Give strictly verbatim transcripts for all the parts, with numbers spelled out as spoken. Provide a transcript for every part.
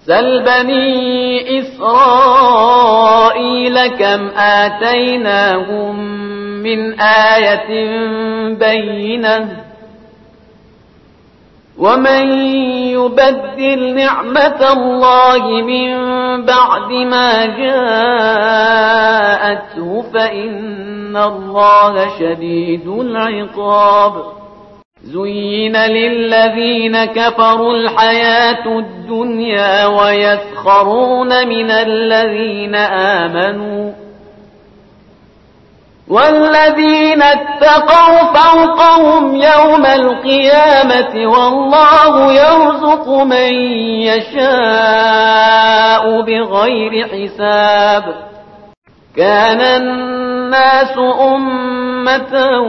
سل بني إسرائيل كم آتيناهم من آية بينة ومن يبدل نعمة الله من بعد ما جاءته فإن الله شديد العقاب زين للذين كفروا الحياة الدنيا ويسخرون من الذين آمنوا والذين اتقوا فوقهم يوم القيامة والله يرزق من يشاء بغير حساب كان الناس أمة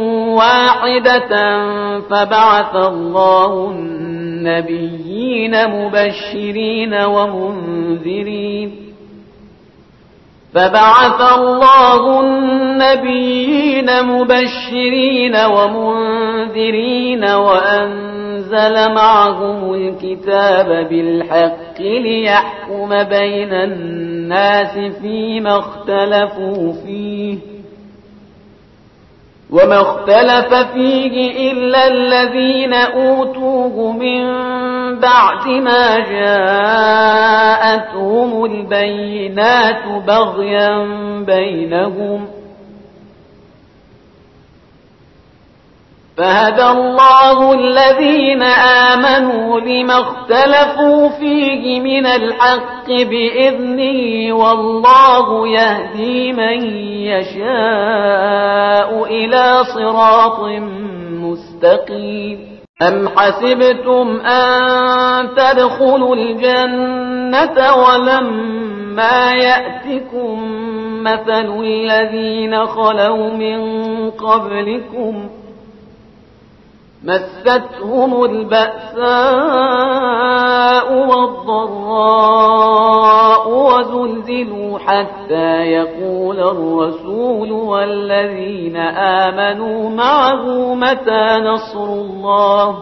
واحدة فبعث الله النبيين مبشرين ومنذرين فبعث الله النبيين مبشرين ومنذرين وأنزل معهم الكتاب بالحق ليحكم بين الناس فيما اختلفوا فيه وما اختلف فيه إلا الذين أوتوه من بعد ما جاءتهم البينات بغيا بينهم فهدى الله الذين آمنوا لما اختلفوا فيه من الحق بإذنه والله يهدي من يشاء إلى صراط مستقيم أم حسبتم أن تدخلوا الجنة ولما يأتكم مثل الذين خلوا من قبلكم مستهم البأساء والضراء وزلزلوا حتى يقول الرسول والذين آمنوا معه متى نصر الله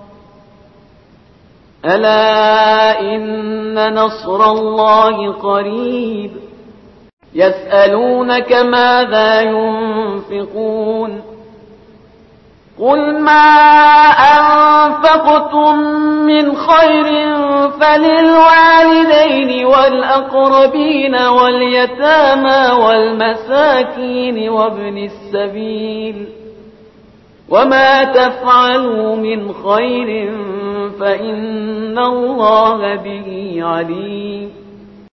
ألا إن نصر الله قريب يسألونك ماذا ينفقون قل ما أنفقتم من خير فللوالدين والأقربين واليتامى والمساكين وابن السبيل وما تفعلوا من خير فإن الله به عليم